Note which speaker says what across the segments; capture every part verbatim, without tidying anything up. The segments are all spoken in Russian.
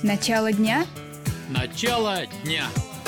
Speaker 1: Начало дня?
Speaker 2: Начало дня.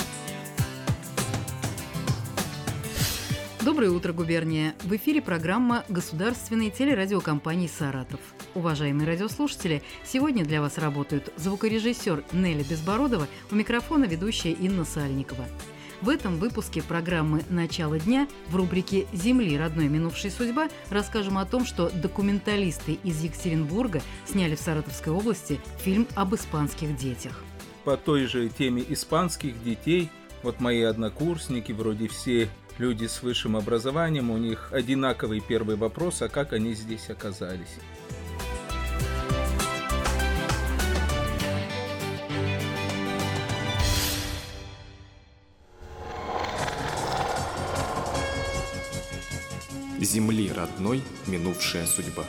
Speaker 3: Доброе утро, губерния! В эфире программа государственной телерадиокомпании «Саратов». Уважаемые радиослушатели, сегодня для вас работают звукорежиссер Нелли Безбородова, у микрофона ведущая Инна Сальникова. В этом выпуске программы «Начало дня» в рубрике «Земли, родной, минувшей судьба» расскажем о том, что документалисты из Екатеринбурга сняли в Саратовской области фильм об испанских детях.
Speaker 4: По той же теме испанских детей, вот мои однокурсники, вроде все люди с высшим образованием, у них одинаковый первый вопрос, а как они здесь оказались?
Speaker 5: Земли родной, минувшая судьба.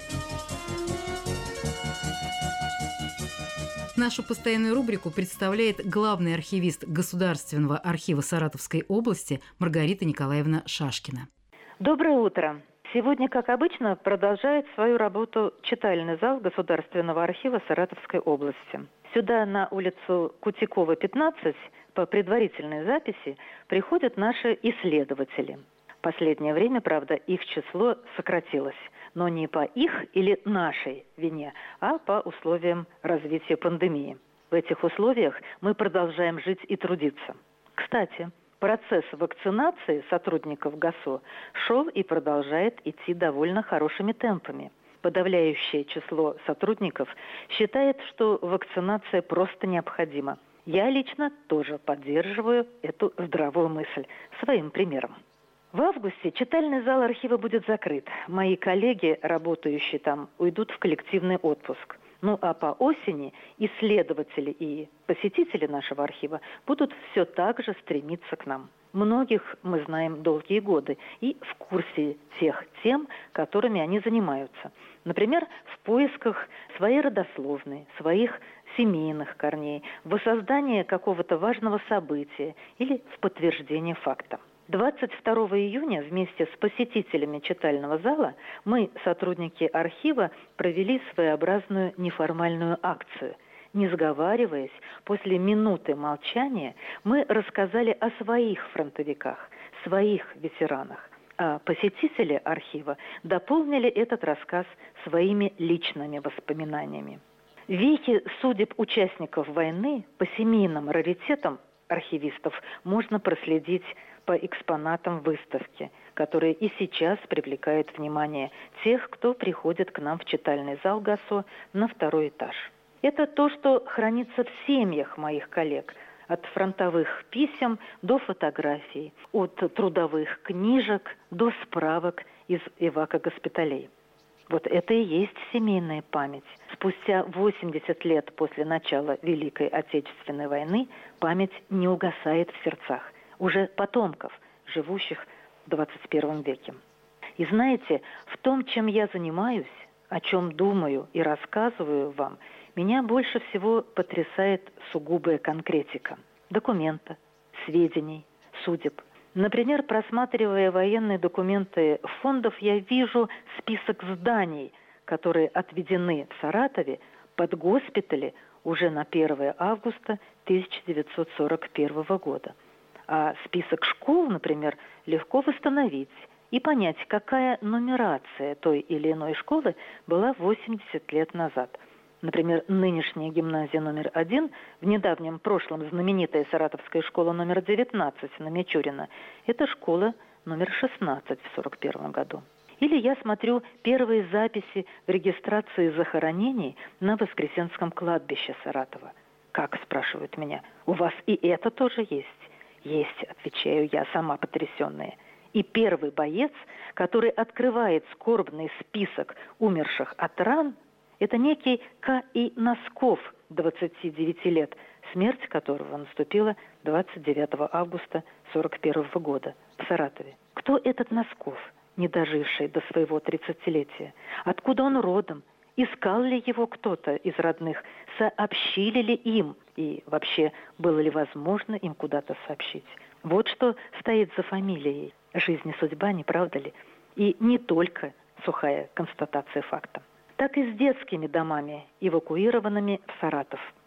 Speaker 3: Нашу постоянную рубрику представляет главный архивист Государственного архива Саратовской области Маргарита Николаевна Шашкина.
Speaker 6: Доброе утро! Сегодня, как обычно, продолжает свою работу читальный зал Государственного архива Саратовской области. Сюда, на улицу Кутикова, пятнадцать, по предварительной записи приходят наши исследователи. В последнее время, правда, их число сократилось, но не по их или нашей вине, а по условиям развития пандемии. В этих условиях мы продолжаем жить и трудиться. Кстати, процесс вакцинации сотрудников ГАСО шел и продолжает идти довольно хорошими темпами. Подавляющее число сотрудников считает, что вакцинация просто необходима. Я лично тоже поддерживаю эту здравую мысль своим примером. В августе читальный зал архива будет закрыт. Мои коллеги, работающие там, уйдут в коллективный отпуск. Ну а по осени исследователи и посетители нашего архива будут все так же стремиться к нам. Многих мы знаем долгие годы и в курсе тех тем, которыми они занимаются. Например, в поисках своей родословной, своих семейных корней, в воссоздании какого-то важного события или в подтверждении факта. двадцать второго июня вместе с посетителями читального зала мы, сотрудники архива, провели своеобразную неформальную акцию. Не сговариваясь, после минуты молчания мы рассказали о своих фронтовиках, своих ветеранах. А посетители архива дополнили этот рассказ своими личными воспоминаниями. Вехи судеб участников войны по семейным раритетам архивистов можно проследить по экспонатам выставки, которые и сейчас привлекают внимание тех, кто приходит к нам в читальный зал ГАСО на второй этаж. Это то, что хранится в семьях моих коллег, от фронтовых писем до фотографий, от трудовых книжек до справок из эвакогоспиталей. Вот это и есть семейная память. Спустя восемьдесят лет после начала Великой Отечественной войны память не угасает в сердцах уже потомков, живущих в двадцать первом веке. И знаете, в том, чем я занимаюсь, о чем думаю и рассказываю вам, меня больше всего потрясает сугубая конкретика. Документа, сведений, судеб. Например, просматривая военные документы фондов, я вижу список зданий, которые отведены в Саратове под госпитали уже на первое августа тысяча девятьсот сорок первого года. А список школ, например, легко восстановить и понять, какая нумерация той или иной школы была восемьдесят лет назад. Например, нынешняя гимназия номер один, в недавнем прошлом знаменитая Саратовская школа номер девятнадцать на Мичурина, это школа номер шестнадцать в сорок первом году. Или я смотрю первые записи в регистрации захоронений на Воскресенском кладбище Саратова. Как, спрашивают меня, у вас и это тоже есть? Есть, отвечаю я, сама потрясенная. И первый боец, который открывает скорбный список умерших от ран, это некий К И Носков, двадцати девяти лет, смерть которого наступила двадцать девятого августа сорок первого года в Саратове. Кто этот Носков, не доживший до своего тридцатилетия? Откуда он родом? Искал ли его кто-то из родных? Сообщили ли им? И вообще, было ли возможно им куда-то сообщить? Вот что стоит за фамилией. Жизнь и судьба, не правда ли? И не только сухая констатация факта. Так и с детскими домами, эвакуированными в Саратов.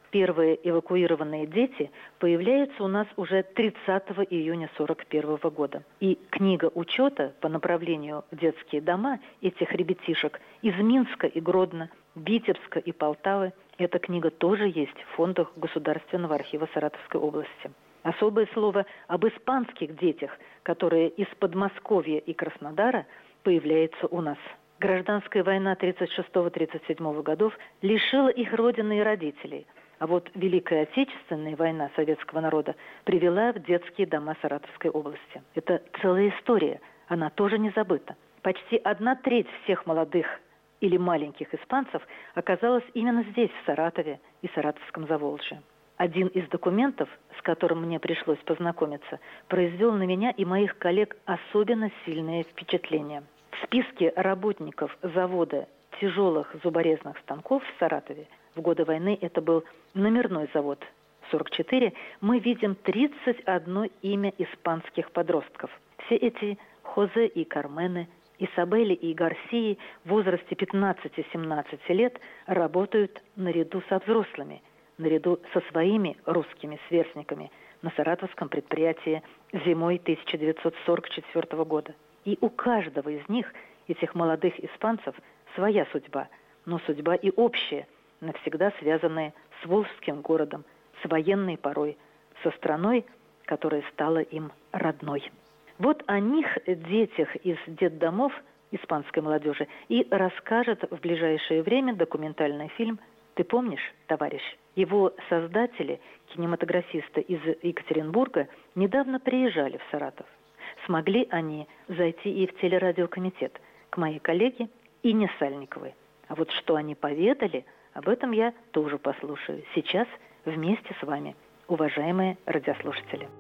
Speaker 6: Первые эвакуированные дети появляются у нас уже тридцатого июня сорок первого года. И книга учета по направлению в детские дома этих ребятишек из Минска и Гродно, Витебска и Полтавы, эта книга тоже есть в фондах Государственного архива Саратовской области. Особое слово об испанских детях, которые из Подмосковья и Краснодара появляются у нас. Гражданская война тридцать шестого — тридцать седьмого годов лишила их родины и родителей. А вот Великая Отечественная война советского народа привела в детские дома Саратовской области. Это целая история, она тоже не забыта. Почти одна треть всех молодых или маленьких испанцев оказалась именно здесь, в Саратове и Саратовском Заволжье. Один из документов, с которым мне пришлось познакомиться, произвел на меня и моих коллег особенно сильное впечатление. В списке работников завода тяжелых зуборезных станков в Саратове в годы войны, это был номерной завод сорок четыре, мы видим тридцать одно имя испанских подростков. Все эти Хозе и Кармены, Исабели и Гарсии в возрасте пятнадцати-семнадцати лет работают наряду со взрослыми, наряду со своими русскими сверстниками на саратовском предприятии зимой тысяча девятьсот сорок четвёртого года. И у каждого из них, этих молодых испанцев, своя судьба, но судьба и общая, навсегда связанная с Волжским городом, с военной порой, со страной, которая стала им родной. Вот о них, детях из детдомов испанской молодежи, и расскажет в ближайшее время документальный фильм «Ты помнишь, товарищ?». Его создатели, кинематографисты из Екатеринбурга, недавно приезжали в Саратов. Смогли они зайти и в телерадиокомитет к моей коллеге Инне Сальниковой. А вот что они поведали, об этом я тоже послушаю сейчас вместе с вами, уважаемые радиослушатели.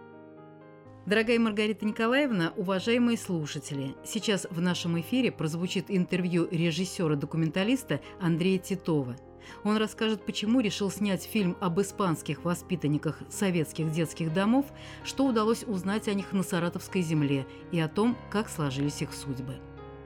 Speaker 3: Дорогая Маргарита Николаевна, уважаемые слушатели, сейчас в нашем эфире прозвучит интервью режиссера-документалиста Андрея Титова. Он расскажет, почему решил снять фильм об испанских воспитанниках советских детских домов, что удалось узнать о них на Саратовской земле и о том, как сложились их судьбы.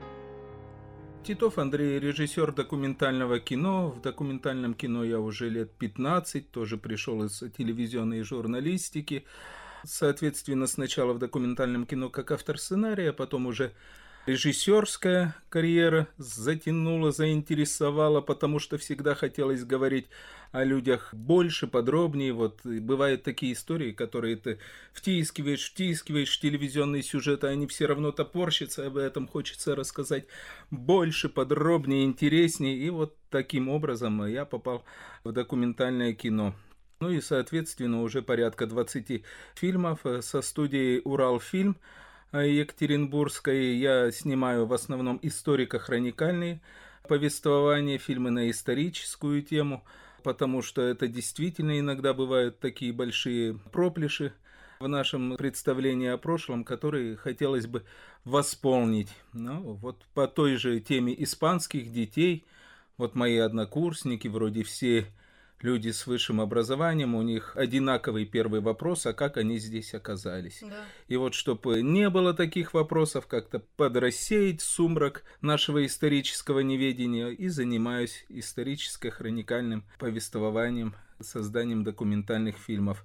Speaker 4: Титов Андрей, режиссер документального кино. В документальном кино я уже лет пятнадцать, тоже пришел из телевизионной журналистики. Соответственно, сначала в документальном кино как автор сценария, а потом уже режиссерская карьера затянула, заинтересовала, потому что всегда хотелось говорить о людях больше, подробнее. Вот бывают такие истории, которые ты втискиваешь, втискиваешь в телевизионные сюжеты, они все равно топорщатся, об этом хочется рассказать больше, подробнее, интереснее. И вот таким образом я попал в документальное кино. Ну и, соответственно, уже порядка двадцати фильмов со студией «Уралфильм» екатеринбургской. Я снимаю в основном историко-хроникальные повествования, фильмы на историческую тему, потому что это действительно иногда бывают такие большие проплеши в нашем представлении о прошлом, которые хотелось бы восполнить. Ну, вот по той же теме испанских детей, вот мои однокурсники, вроде все люди с высшим образованием, у них одинаковый первый вопрос, а как они здесь оказались. Да. И вот чтобы не было таких вопросов, как-то подрассеять сумрак нашего исторического неведения, и занимаюсь историческо-хроникальным повествованием, созданием документальных фильмов.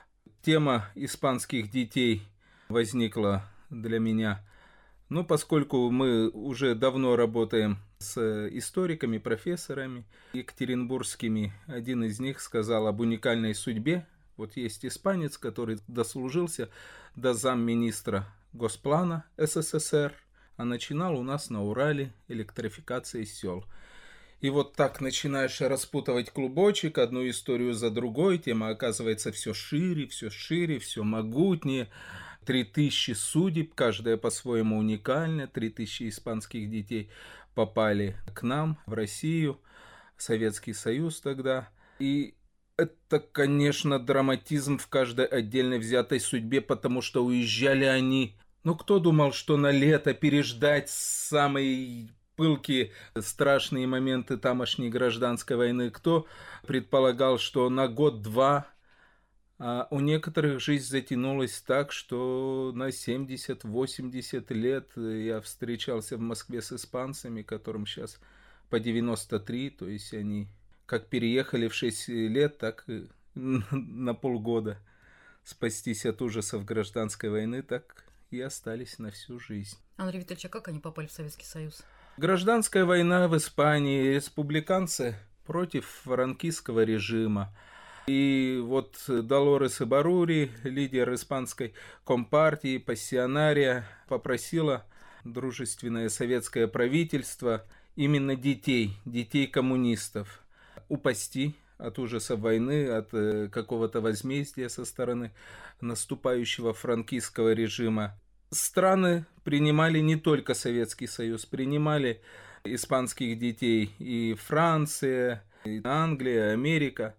Speaker 4: Тема испанских детей возникла для меня, ну, поскольку мы уже давно работаем с историками, профессорами екатеринбургскими. Один из них сказал об уникальной судьбе. Вот есть испанец, который дослужился до замминистра Госплана СССР, а начинал у нас на Урале электрификации сел. И вот так начинаешь распутывать клубочек, одну историю за другой, тема оказывается все шире, все шире, все могутнее. Три тысячи судеб, каждая по-своему уникальна, три тысячи испанских детей попали к нам, в Россию, в Советский Союз тогда. И это, конечно, драматизм в каждой отдельно взятой судьбе, потому что уезжали они. Ну, кто думал, что на лето переждать самые пылкие, страшные моменты тамошней гражданской войны? Кто предполагал, что на год-два? А у некоторых жизнь затянулась так, что на семьдесят-восемьдесят лет. Я встречался в Москве с испанцами, которым сейчас по девяносто три, то есть они как переехали в шесть лет, так и на полгода спастись от ужасов гражданской войны, так и остались на всю жизнь.
Speaker 3: Андрей Витальевич, а как они попали в Советский Союз?
Speaker 4: Гражданская война в Испании, республиканцы против франкистского режима. И вот Долорес Ибаррури, лидер испанской компартии, пассионария, попросила дружественное советское правительство именно детей, детей коммунистов, упасти от ужасов войны, от какого-то возмездия со стороны наступающего франкистского режима. Страны принимали не только Советский Союз, принимали испанских детей и Франция, и Англия, Америка.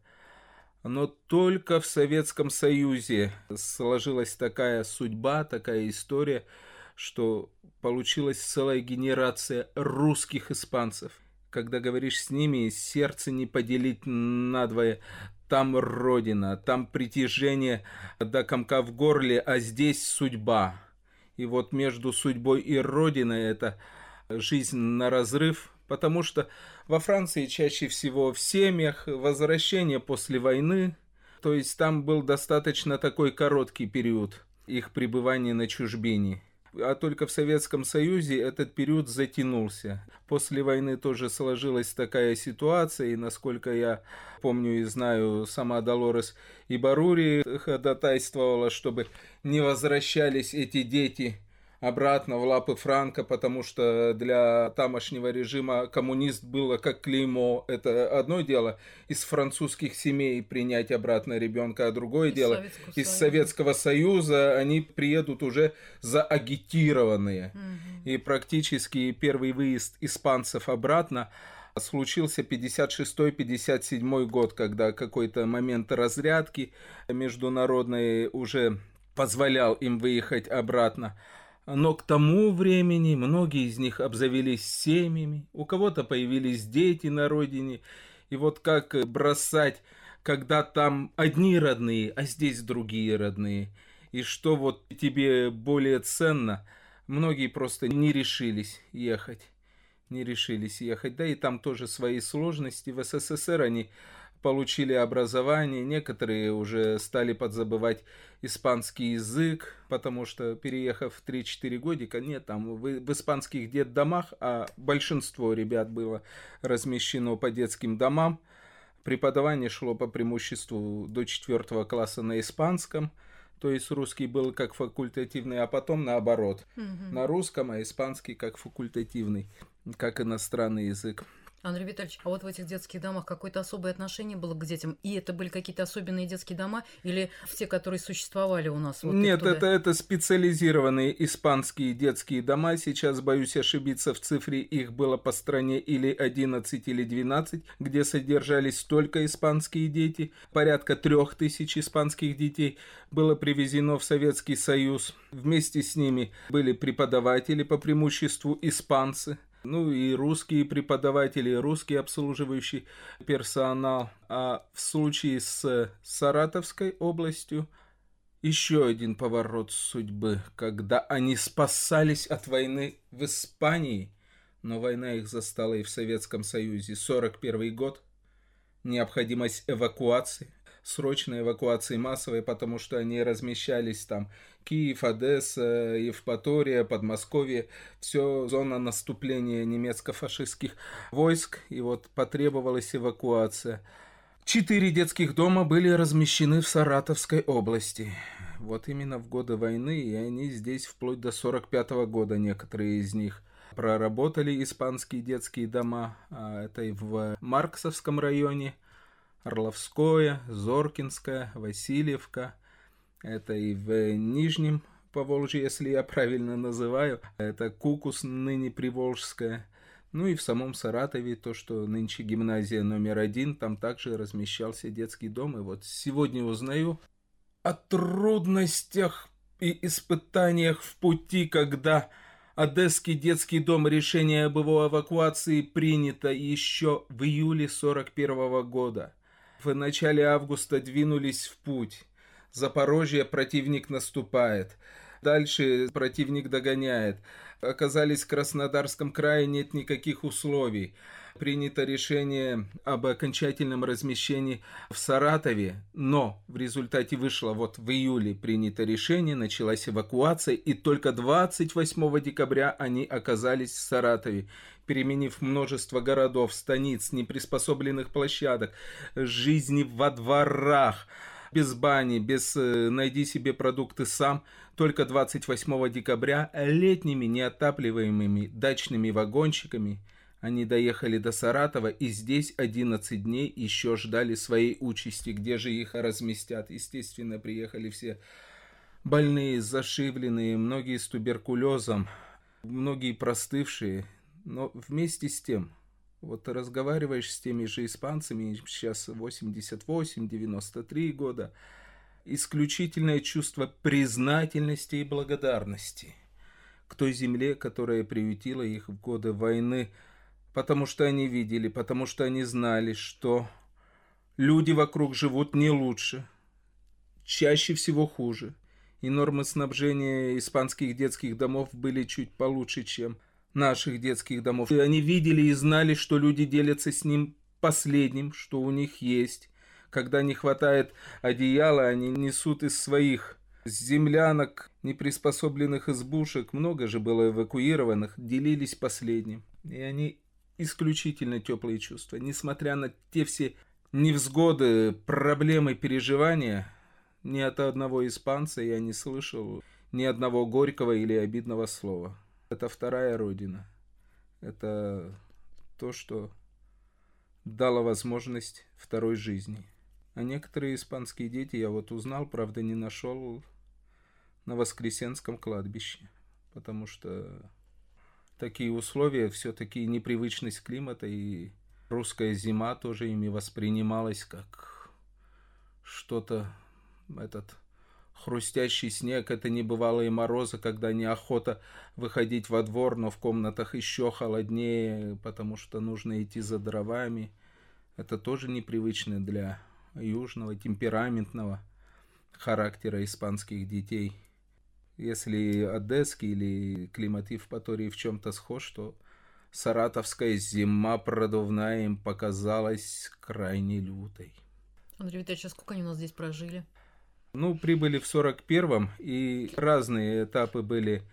Speaker 4: Но только в Советском Союзе сложилась такая судьба, такая история, что получилась целая генерация русских испанцев. Когда говоришь с ними, сердце не поделить надвое. Там родина, там притяжение до комка в горле, а здесь судьба. И вот между судьбой и родиной это жизнь на разрыв, потому что во Франции чаще всего в семьях возвращение после войны, то есть там был достаточно такой короткий период их пребывания на чужбине. А только в Советском Союзе этот период затянулся. После войны тоже сложилась такая ситуация, и насколько я помню и знаю, сама Долорес Ибаррури ходатайствовала, чтобы не возвращались эти дети обратно в лапы Франко, потому что для тамошнего режима коммунист было как клеймо. Это одно дело из французских семей принять обратно ребенка, а другое из дело из Советского Союза они приедут уже заагитированные. Угу. И практически первый выезд испанцев обратно случился пятьдесят шестой — пятьдесят седьмой год, когда какой-то момент разрядки международной уже позволял им выехать обратно. Но к тому времени многие из них обзавелись семьями, у кого-то появились дети на родине. И вот как бросать, когда там одни родные, а здесь другие родные. И что вот тебе более ценно, многие просто не решились ехать. Не решились ехать. Да и там тоже свои сложности. В СССР они получили образование, некоторые уже стали подзабывать испанский язык, потому что, переехав в три-четыре годика, нет, там в, в испанских детдомах, а большинство ребят было размещено по детским домам, преподавание шло по преимуществу до четвертого класса на испанском, то есть русский был как факультативный, а потом наоборот, угу. на русском, а испанский как факультативный, как иностранный язык.
Speaker 3: Андрей Витальевич, а вот в этих детских домах какое-то особое отношение было к детям? И это были какие-то особенные детские дома или все, которые существовали у нас? Вот
Speaker 4: Нет, это, это специализированные испанские детские дома. Сейчас, боюсь ошибиться в цифре, их было по стране или одиннадцать, или двенадцать, где содержались только испанские дети. Порядка трех тысяч испанских детей было привезено в Советский Союз. Вместе с ними были преподаватели, по преимуществу испанцы. Ну и русские преподаватели, русский обслуживающий персонал. А в случае с Саратовской областью еще один поворот судьбы, когда они спасались от войны в Испании, но война их застала и в Советском Союзе. сорок первый год, необходимость эвакуации, срочной эвакуации массовой, потому что они размещались там Киев, Одесса, Евпатория, Подмосковье, все зона наступления немецко-фашистских войск, и вот потребовалась эвакуация. Четыре детских дома были размещены в Саратовской области. Вот именно в годы войны, и они здесь вплоть до сорок пятого года, некоторые из них проработали испанские детские дома. Это и в Марксовском районе, Орловское, Зоркинское, Васильевка. Это и в Нижнем Поволжье, если я правильно называю. Это Кукус, ныне Приволжская. Ну и в самом Саратове, то, что нынче гимназия номер один, там также размещался детский дом. И вот сегодня узнаю о трудностях и испытаниях в пути, когда Одесский детский дом, решение об его эвакуации принято еще в июле сорок первого года. В начале августа двинулись в путь. Запорожье, противник наступает. Дальше противник догоняет. Оказались в Краснодарском крае, нет никаких условий. принято решение об окончательном размещении в Саратове, но в результате вышло, вот в июле принято решение, началась эвакуация, и только двадцать восьмого декабря они оказались в Саратове, переменив множество городов, станиц, неприспособленных площадок, жизни во дворах, без бани, без э, «найди себе продукты сам». Только двадцать восьмого декабря летними неотапливаемыми дачными вагончиками они доехали до Саратова, и здесь одиннадцать дней еще ждали своей участи, где же их разместят. Естественно, приехали все больные, зашивленные, многие с туберкулезом, многие простывшие. Но вместе с тем, вот разговариваешь с теми же испанцами, сейчас восемьдесят восемь девяносто три года, исключительное чувство признательности и благодарности к той земле, которая приютила их в годы войны, потому что они видели, потому что они знали, что люди вокруг живут не лучше, чаще всего хуже, и нормы снабжения испанских детских домов были чуть получше, чем наших детских домов. И они видели и знали, что люди делятся с ним последним, что у них есть. Когда не хватает одеяла, они несут из своих землянок, неприспособленных избушек, много же было эвакуированных, делились последним. И они исключительно теплые чувства. Несмотря на те все невзгоды, проблемы, переживания, ни от одного испанца я не слышал ни одного горького или обидного слова. Это вторая родина. Это то, что дало возможность второй жизни. А некоторые испанские дети, я вот узнал, правда, не нашел на Воскресенском кладбище, потому что такие условия, все-таки непривычность климата, и русская зима тоже ими воспринималась как что-то, этот хрустящий снег, это небывалые морозы, когда неохота выходить во двор, но в комнатах еще холоднее, потому что нужно идти за дровами. Это тоже непривычно для южного, темпераментного характера испанских детей. Если одесский или климат Евпатории в чем-то схож, то саратовская зима продувная им показалась крайне лютой.
Speaker 3: Андрей Витальевич, а сколько они у нас здесь прожили?
Speaker 4: Ну, прибыли в сорок первом, и разные этапы были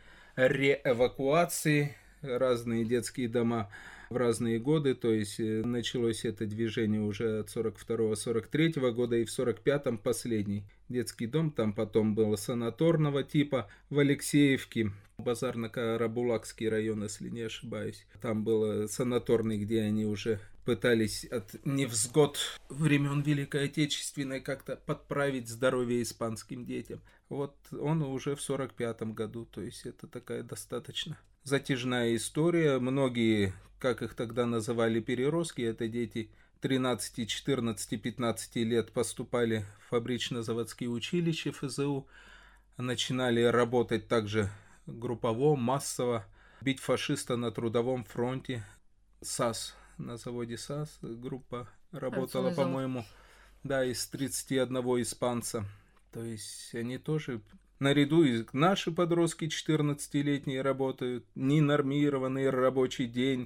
Speaker 4: реэвакуации, разные детские дома в разные годы, то есть началось это движение уже от сорок второго сорок третьего года, и в сорок пятом последний детский дом, там потом был санаторного типа в Алексеевке, Базарно-Карабулакский район, если не ошибаюсь. Там был санаторный, где они уже пытались от невзгод времен Великой Отечественной как-то подправить здоровье испанским детям. Вот он уже в сорок пятом году, то есть это такая достаточно затяжная история. Многие, как их тогда называли, переростки, это дети тринадцати, четырнадцати, пятнадцати лет, поступали в фабрично-заводские училища эф зэ у, начинали работать также группово, массово, бить фашиста на трудовом фронте. САС, на заводе САС группа работала, по-моему, да, из тридцати одного испанца. То есть они тоже, наряду и наши подростки четырнадцатилетние работают, ненормированный рабочий день,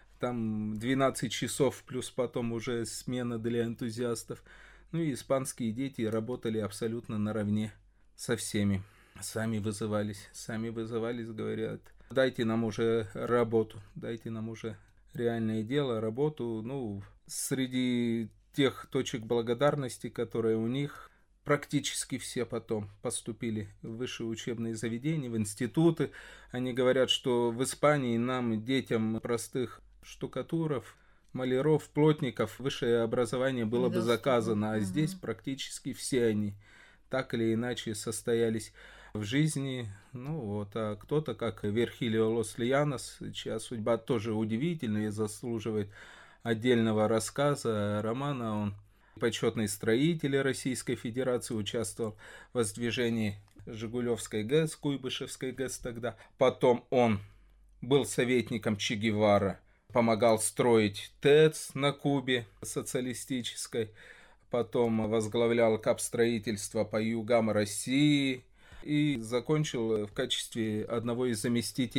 Speaker 4: там двенадцать часов, плюс потом уже смена для энтузиастов. Ну и испанские дети работали абсолютно наравне со всеми. Сами вызывались, сами вызывались, говорят, дайте нам уже работу, дайте нам уже реальное дело, работу. Ну, среди тех точек благодарности, которые у них, практически все потом поступили в высшие учебные заведения, в институты. Они говорят, что в Испании нам, детям простых штукатуров, маляров, плотников, высшее образование было бы заказано, а здесь практически все они так или иначе состоялись в жизни. Ну вот, а кто-то, как Верхилио Лос-Льянос, чья судьба тоже удивительная и заслуживает отдельного рассказа, романа. Он почетный строитель Российской Федерации, участвовал в воздвижении Жигулевской ГЭС, Куйбышевской ГЭС тогда. Потом он был советником Че Гевара, помогал строить ТЭЦ на Кубе социалистической, потом возглавлял капстроительство по югам России и закончил в качестве одного из заместителей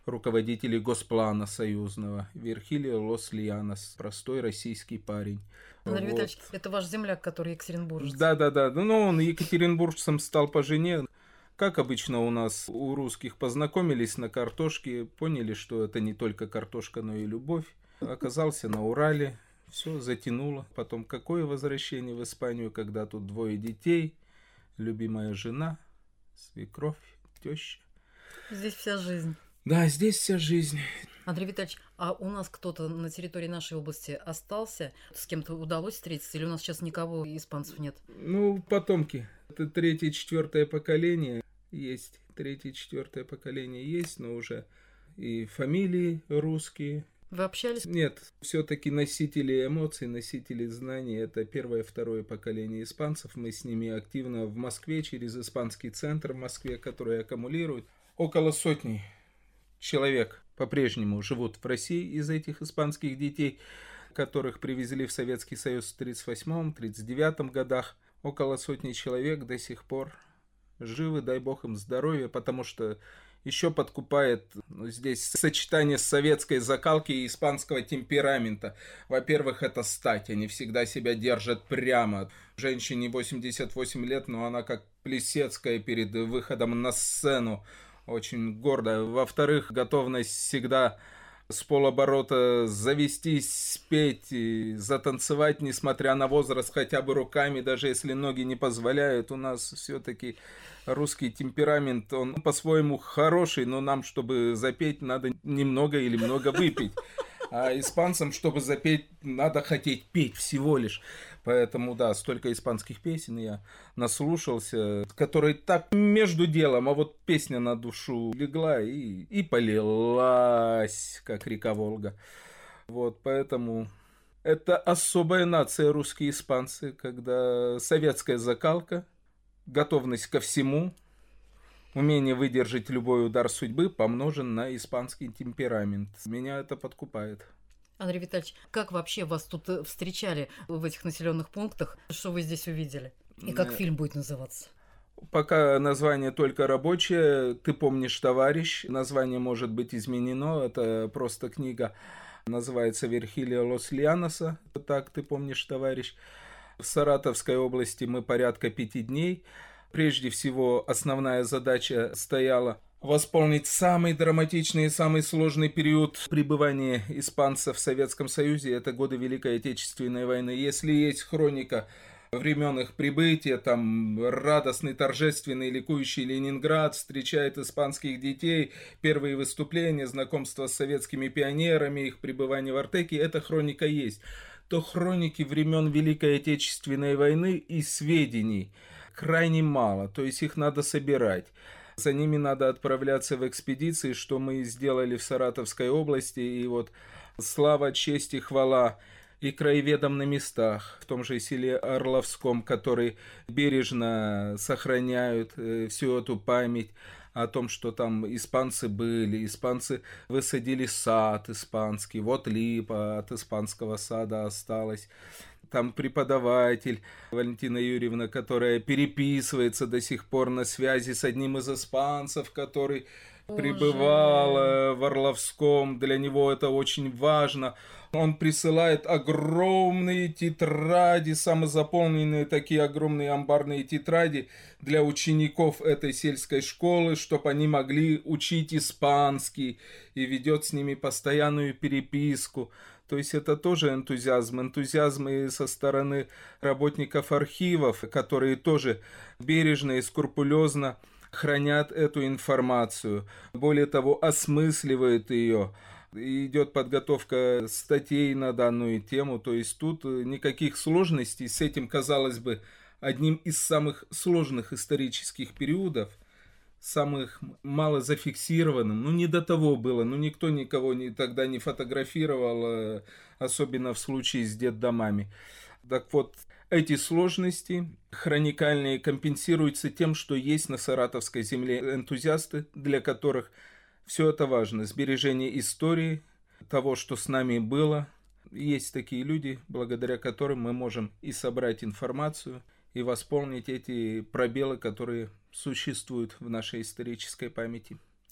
Speaker 4: руководителей Госплана союзного. Вирхилио Лос-Льянос, простой российский парень.
Speaker 3: Андрей
Speaker 4: вот.
Speaker 3: Витальевич, это ваш земляк, который екатеринбуржец.
Speaker 4: Да-да-да, ну он екатеринбуржцем стал по жене. Как обычно у нас, у русских, познакомились на картошке, поняли, что это не только картошка, но и любовь. Оказался на Урале, все затянуло. Потом какое возвращение в Испанию, когда тут двое детей, любимая жена, свекровь, теща.
Speaker 3: Здесь вся жизнь.
Speaker 4: Да, здесь вся жизнь.
Speaker 3: Андрей Витальевич, а у нас кто-то на территории нашей области остался? С кем-то удалось встретиться? Или у нас сейчас никого испанцев нет?
Speaker 4: Ну, потомки. Это третье, четвертое поколение есть. Третье, четвертое поколение есть, но уже и фамилии русские.
Speaker 3: Вы общались?
Speaker 4: Нет, все-таки носители эмоций, носители знаний – это первое, второе поколение испанцев. Мы с ними активно в Москве, через испанский центр в Москве, который аккумулирует. Около сотни человек по-прежнему живут в России из этих испанских детей, которых привезли в Советский Союз в тридцать восьмом — тридцать девятом годах. Около сотни человек до сих пор живы, дай бог им здоровья, потому что еще подкупает ну, здесь сочетание советской закалки и испанского темперамента. Во-первых, это стать, они всегда себя держат прямо. Женщине восемьдесят восемь лет, но она как Плесецкая перед выходом на сцену, очень гордая. Во-вторых, готовность всегда с полоборота завестись, спеть и затанцевать, несмотря на возраст, хотя бы руками, даже если ноги не позволяют. У нас все-таки русский темперамент, он по-своему хороший, но нам, чтобы запеть, надо немного или много выпить. А испанцам, чтобы запеть, надо хотеть петь всего лишь. Поэтому, да, столько испанских песен я наслушался, которые так между делом, а вот песня на душу легла и, и полилась, как река Волга. Вот, поэтому это особая нация русские испанцы, когда советская закалка, готовность ко всему, умение выдержать любой удар судьбы помножен на испанский темперамент. Меня это подкупает.
Speaker 3: Андрей Витальевич, как вообще вас тут встречали в этих населенных пунктах? Что вы здесь увидели? И как фильм будет называться?
Speaker 4: Пока название только рабочее. «Ты помнишь, товарищ». Название может быть изменено. Это просто книга. Называется «Вирхилио Лос-Льяноса». Так, «Ты помнишь, товарищ». В Саратовской области мы порядка пяти дней. Прежде всего, основная задача стояла восполнить самый драматичный и самый сложный период пребывания испанцев в Советском Союзе. Это годы Великой Отечественной войны. Если есть хроника времен их прибытия, там радостный, торжественный, ликующий Ленинград встречает испанских детей, первые выступления, знакомство с советскими пионерами, их пребывание в Артеке, эта хроника есть. То хроники времен Великой Отечественной войны и сведений крайне мало, то есть их надо собирать. За ними надо отправляться в экспедиции, что мы сделали в Саратовской области. И вот слава, честь и хвала и краеведам на местах, в том же селе Орловском, которые бережно сохраняют всю эту память о том, что там испанцы были, испанцы высадили сад испанский, вот липа от испанского сада осталась. Там преподаватель Валентина Юрьевна, которая переписывается до сих пор на связи с одним из испанцев, который Боже. пребывал в Орловском. Для него это очень важно. Он присылает огромные тетради, самозаполненные такие огромные амбарные тетради для учеников этой сельской школы, чтобы они могли учить испанский, и ведет с ними постоянную переписку. То есть это тоже энтузиазм. Энтузиазм и со стороны работников архивов, которые тоже бережно и скрупулезно хранят эту информацию. Более того, осмысливают ее. Идет подготовка статей на данную тему. То есть тут никаких сложностей с этим, казалось бы, одним из самых сложных исторических периодов, самых мало зафиксированным, ну не до того было, ну никто никого не, тогда не фотографировал, особенно в случае с детдомами. Так вот, эти сложности хроникальные компенсируются тем, что есть на саратовской земле энтузиасты, для которых все это важно, сбережение истории, того, что с нами было. Есть такие люди, благодаря которым мы можем и собрать информацию, и восполнить эти пробелы, которые существуют в нашей исторической памяти.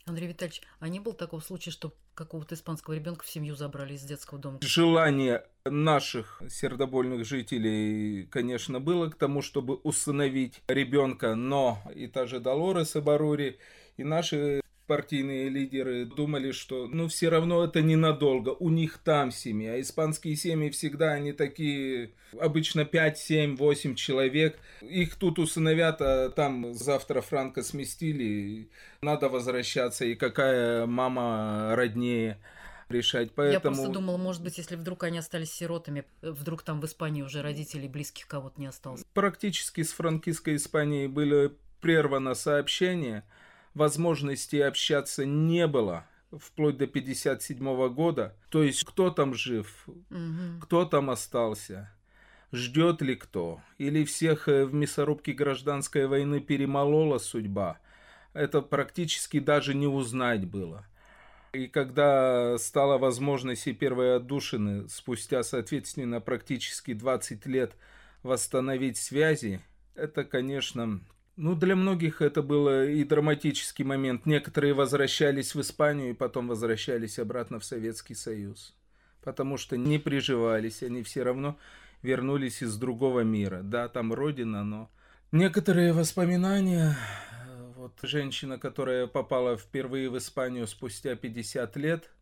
Speaker 3: Андрей Витальевич, а не было такого случая, что какого-то испанского ребенка в семью забрали из детского дома?
Speaker 4: Желание наших сердобольных жителей, конечно, было к тому, чтобы усыновить ребенка, но и та же Долорес Ибаррури, и наши партийные лидеры думали, что ну все равно это ненадолго, у них там семьи, а испанские семьи всегда они такие, обычно пять, семь, восемь человек, их тут усыновят, а там завтра Франко сместили, надо возвращаться, и какая мама роднее решать. Поэтому...
Speaker 3: Я просто думала, может быть, если вдруг они остались сиротами, вдруг там в Испании уже родителей близких кого-то не осталось.
Speaker 4: Практически с франкистской Испанией были прервано сообщение, возможности общаться не было вплоть до пятьдесят седьмого года. То есть кто там жив, угу. кто там остался, ждет ли кто, или всех в мясорубке гражданской войны перемолола судьба. Это практически даже не узнать было. И когда стала возможность и первые отдушины, спустя, соответственно, практически двадцать лет восстановить связи, это, конечно... Ну, для многих это был и драматический момент. Некоторые возвращались в Испанию и потом возвращались обратно в Советский Союз. Потому что не приживались, они все равно вернулись из другого мира. Да, там родина, но... Некоторые воспоминания... Вот женщина, которая попала впервые в Испанию спустя пятьдесят лет,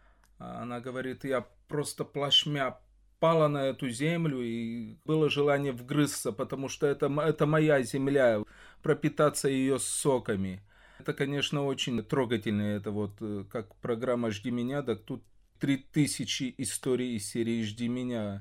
Speaker 4: она говорит, я просто плашмя пала на эту землю, и было желание вгрызться, потому что это, это моя земля, пропитаться ее соками. Это, конечно, очень трогательно, это вот как программа «Жди меня», так тут три тысячи историй из серии «Жди меня».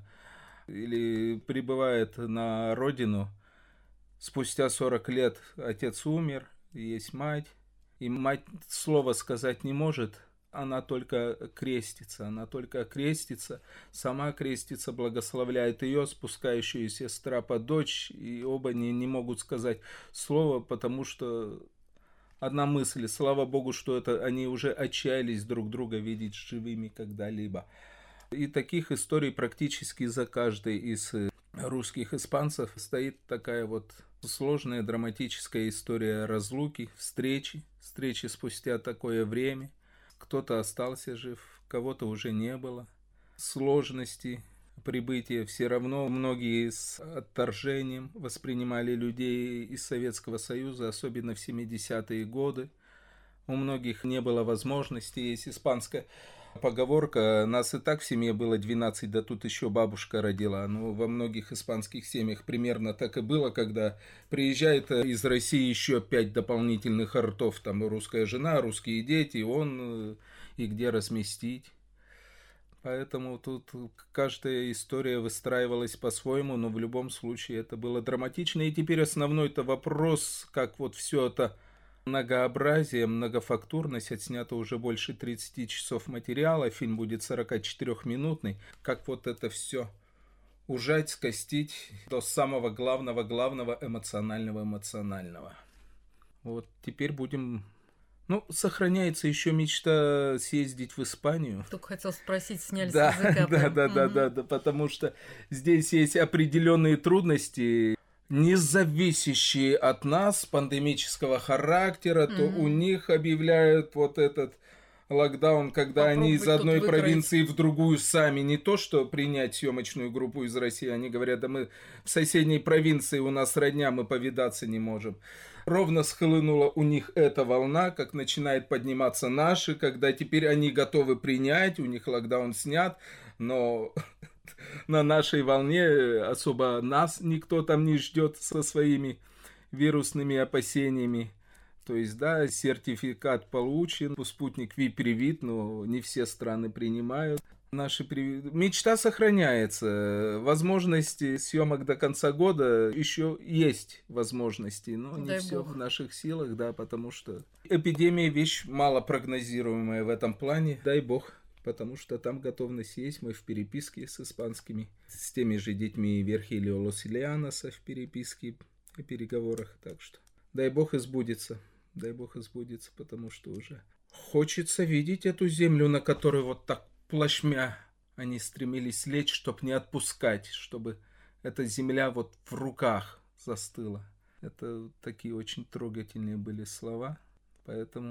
Speaker 4: Или прибывает на родину, спустя сорок лет отец умер, есть мать, и мать слова сказать не может, она только крестится, она только крестится, сама крестится, благословляет ее, спускающуюся с трапа дочь, и оба не, не могут сказать слова, потому что одна мысль, слава Богу, что это они уже отчаялись друг друга видеть живыми когда-либо. И таких историй практически за каждой из русских испанцев стоит такая вот сложная драматическая история разлуки, встречи, встречи спустя такое время. Кто-то остался жив, кого-то уже не было. Сложности прибытия все равно многие с отторжением воспринимали людей из Советского Союза, особенно в семидесятые годы. У многих не было возможности. Есть испанская поговорка, нас и так в семье было двенадцать, да тут еще бабушка родила. Ну, во многих испанских семьях примерно так и было, когда приезжает из России еще пять дополнительных ртов, там русская жена, русские дети, он и где разместить. Поэтому тут каждая история выстраивалась по-своему, но в любом случае это было драматично. И теперь основной-то вопрос, как вот все это многообразие, многофактурность, отснято уже больше тридцати часов материала, фильм будет сорокачетырёхминутный, как вот это все ужать, скостить до самого главного-главного эмоционального-эмоционального. Вот теперь будем... Ну, сохраняется еще мечта съездить в Испанию.
Speaker 3: Только хотел спросить, сняли
Speaker 4: да,
Speaker 3: с языка.
Speaker 4: Да, да, да,
Speaker 3: угу.
Speaker 4: да, да, потому что здесь есть определенные трудности, не зависящие от нас, пандемического характера, mm-hmm. то у них объявляют вот этот локдаун, когда Попробуй они из одной провинции в другую сами, не то что принять съемочную группу из России, они говорят, да мы в соседней провинции, у нас родня, мы повидаться не можем. Ровно схлынула у них эта волна, как начинает подниматься наши, когда теперь они готовы принять, у них локдаун снят, но... На нашей волне особо нас никто там не ждет со своими вирусными опасениями. То есть, да, сертификат получен, спутник Ви привит, но не все страны принимают. Наши при... Мечта сохраняется. Возможности съемок до конца года еще есть возможности, но не
Speaker 3: Дай
Speaker 4: все
Speaker 3: Бог.
Speaker 4: В наших силах, да, потому что эпидемия вещь малопрогнозируемая в этом плане. Дай бог. Потому что там готовность есть, мы в переписке с испанскими, с теми же детьми Вергилио Лосильяноса в переписке, в переговорах, так что дай бог и сбудется, дай бог и сбудется, потому что уже хочется видеть эту землю, на которой вот так плашмя они стремились лечь, чтобы не отпускать, чтобы эта земля вот в руках застыла. Это такие очень трогательные были слова, поэтому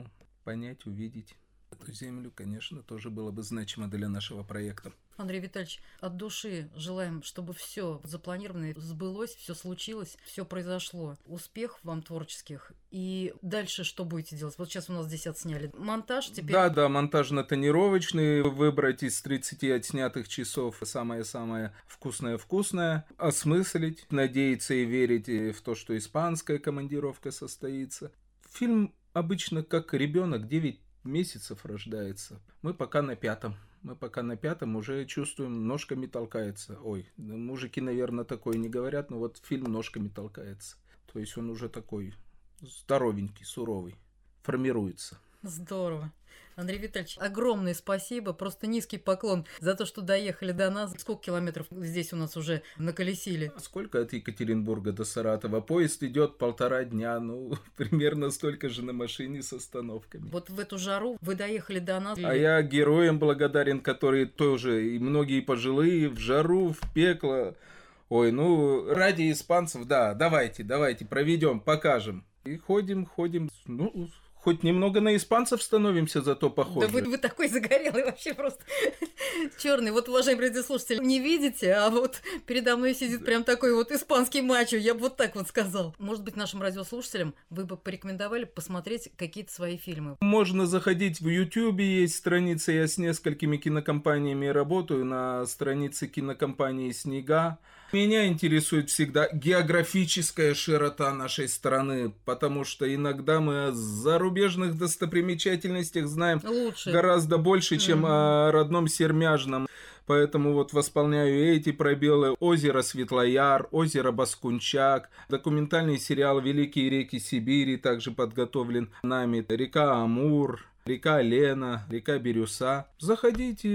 Speaker 4: понять, увидеть эту землю, конечно, тоже было бы значимо для нашего проекта.
Speaker 3: Андрей Витальевич, от души желаем, чтобы все запланированное сбылось, все случилось, все произошло. Успехов вам творческих. И дальше что будете делать? Вот сейчас у нас здесь отсняли монтаж. Теперь...
Speaker 4: Да, да, монтажно-тонировочный. Выбрать из тридцати отснятых часов самое-самое вкусное-вкусное. Осмыслить, надеяться и верить в то, что испанская командировка состоится. Фильм обычно как ребенок, девять месяцев рождается. Мы пока на пятом. Мы пока на пятом уже чувствуем, ножками толкается. Ой, мужики, наверное, такое не говорят, но вот фильм ножками толкается. То есть он уже такой здоровенький, суровый, формируется.
Speaker 3: Здорово. Андрей Витальевич, огромное спасибо, просто низкий поклон за то, что доехали до нас. Сколько километров здесь у нас уже наколесили?
Speaker 4: Сколько от Екатеринбурга до Саратова? Поезд идет полтора дня, ну, примерно столько же на машине с остановками.
Speaker 3: Вот в эту жару вы доехали до нас.
Speaker 4: А я героям благодарен, которые тоже, и многие пожилые, в жару, в пекло. Ой, ну, ради испанцев, да, давайте, давайте, проведем, покажем. И ходим, ходим, ну... Хоть немного на испанцев становимся, зато похожи.
Speaker 3: Да вы, вы такой загорелый, вообще просто черный. Вот, уважаемые радиослушатели, не видите, а вот передо мной сидит прям такой вот испанский мачо, я бы вот так вот сказал. Может быть, нашим радиослушателям вы бы порекомендовали посмотреть какие-то свои фильмы?
Speaker 4: Можно заходить в Ютьюбе, есть страница, я с несколькими кинокомпаниями работаю, на странице кинокомпании «Снега». Меня интересует всегда географическая широта нашей страны, потому что иногда мы о зарубежных достопримечательностях знаем Лучше. гораздо больше, чем mm-hmm. о родном Сермяжном. Поэтому вот восполняю эти пробелы. Озеро Светлояр, озеро Баскунчак, документальный сериал «Великие реки Сибири» также подготовлен нами, река Амур, река Лена, река Бирюса. Заходите,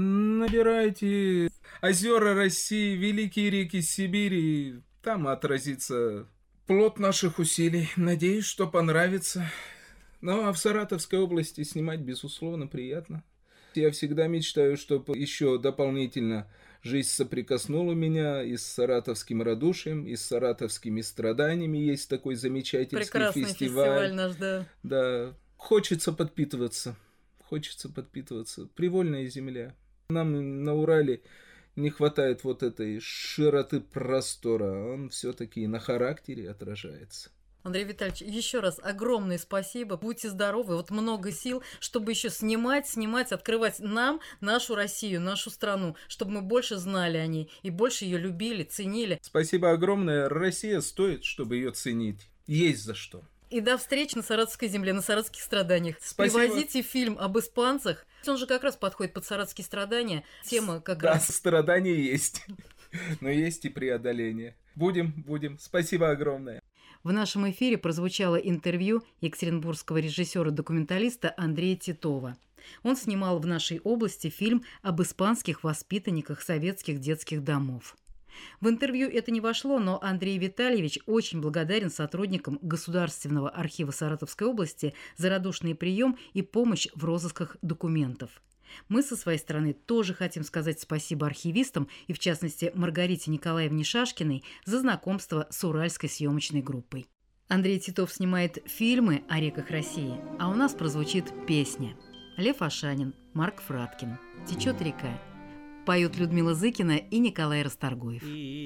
Speaker 4: набирайте озера России, великие реки Сибири. Там отразится плод наших усилий. Надеюсь, что понравится. Ну, а в Саратовской области снимать, безусловно, приятно. Я всегда мечтаю, чтобы еще дополнительно жизнь соприкоснула меня и с саратовским радушием, и с саратовскими страданиями. Есть такой замечательный
Speaker 3: Прекрасный
Speaker 4: фестиваль.
Speaker 3: фестиваль наш, да.
Speaker 4: Да. Хочется подпитываться. Хочется подпитываться. Привольная земля. Нам на Урале не хватает вот этой широты простора. Он все-таки на характере отражается.
Speaker 3: Андрей Витальевич, еще раз огромное спасибо. Будьте здоровы. Вот много сил, чтобы еще снимать, снимать, открывать нам нашу Россию, нашу страну, чтобы мы больше знали о ней и больше ее любили, ценили.
Speaker 4: Спасибо огромное. Россия стоит, чтобы ее ценить. Есть за что.
Speaker 3: И до встречи на Саратовской земле, на саратовских страданиях.
Speaker 4: Спасибо.
Speaker 3: Привозите фильм об испанцах. Он же как раз подходит под саратовские страдания. Тема как
Speaker 4: да,
Speaker 3: раз...
Speaker 4: Да, страдания есть. Но есть и преодоление. Будем, будем. Спасибо огромное.
Speaker 3: В нашем эфире прозвучало интервью екатеринбургского режиссера-документалиста Андрея Титова. Он снимал в нашей области фильм об испанских воспитанниках советских детских домов. В интервью это не вошло, но Андрей Витальевич очень благодарен сотрудникам Государственного архива Саратовской области за радушный прием и помощь в розысках документов. Мы со своей стороны тоже хотим сказать спасибо архивистам и, в частности, Маргарите Николаевне Шашкиной за знакомство с уральской съемочной группой. Андрей Титов снимает фильмы о реках России, а у нас прозвучит песня. Лев Ашанин, Марк Фраткин «Течет река». Поют Людмила Зыкина и Николай Расторгуев.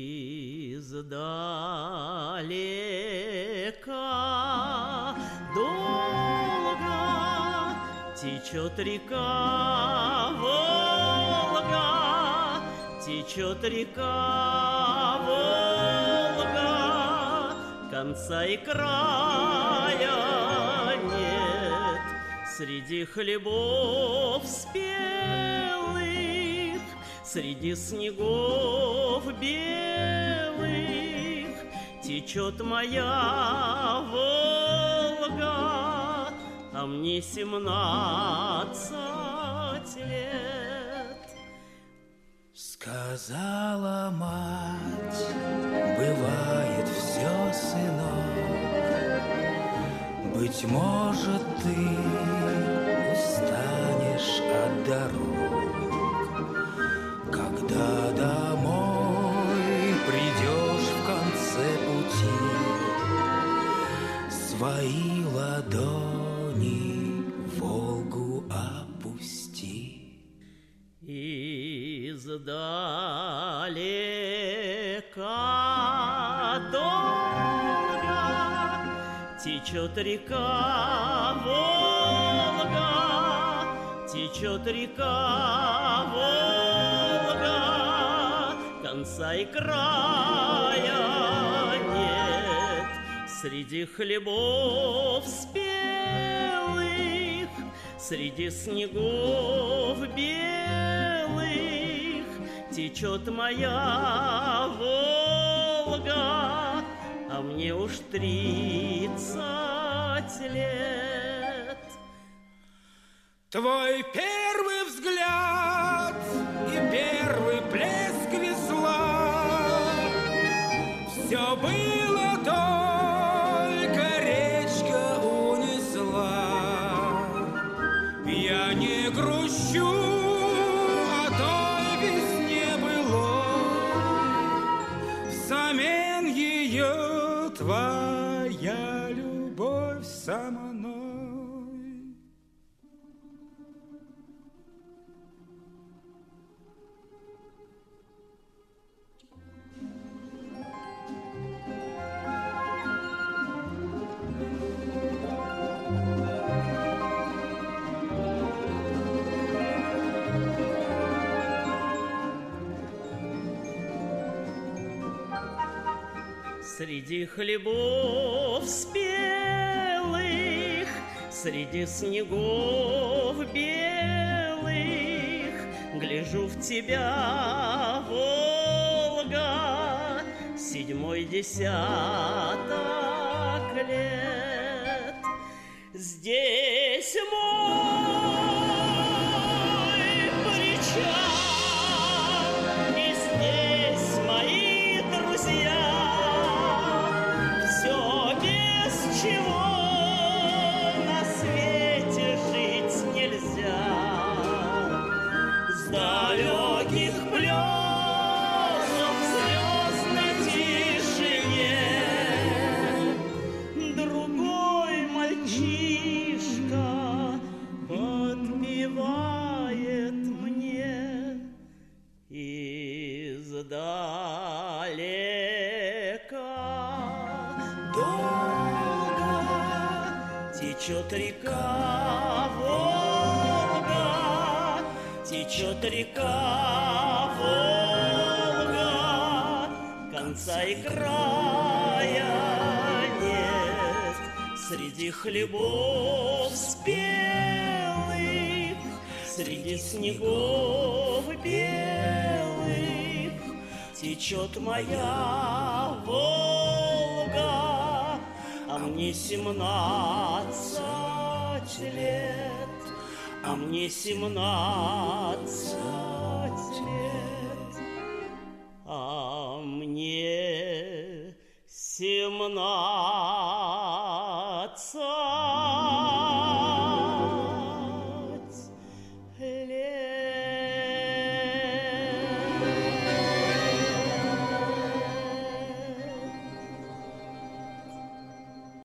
Speaker 1: Издалека долго течет река Волга, течет река Волга, конца и края нет среди хлебов спелых, среди снегов белых течет моя Волга, а мне семнадцать лет.
Speaker 7: Сказала мать, бывает все, сынок, быть может, ты устанешь от дорог, когда домой придешь в конце пути, свои ладони в
Speaker 1: река долго, течет река Волга, течет река Волга, конца и края нет. Среди хлебов спелых, среди снегов белых течет моя Волга, а мне уж тридцать лет.
Speaker 7: Твой первый взгляд и первый плеск весла, все было только речка унесла. Я не грущу о той весне былой, взамен ее твоя любовь со мной.
Speaker 1: Среди хлебов спелых, среди снегов белых, гляжу в тебя, Волга, седьмой десяток лет. Здесь мой причал, и здесь мои друзья. Чего на свете жить нельзя, с далеких плесов в звездной тишине другой мальчишка подпевает мне издалека. Течет река Волга, течет река Волга, конца и края нет. Среди хлебов спелых, среди снегов белых течет моя Волга, а мне семнадцать лет, а мне семнадцать лет, а мне семнадцать.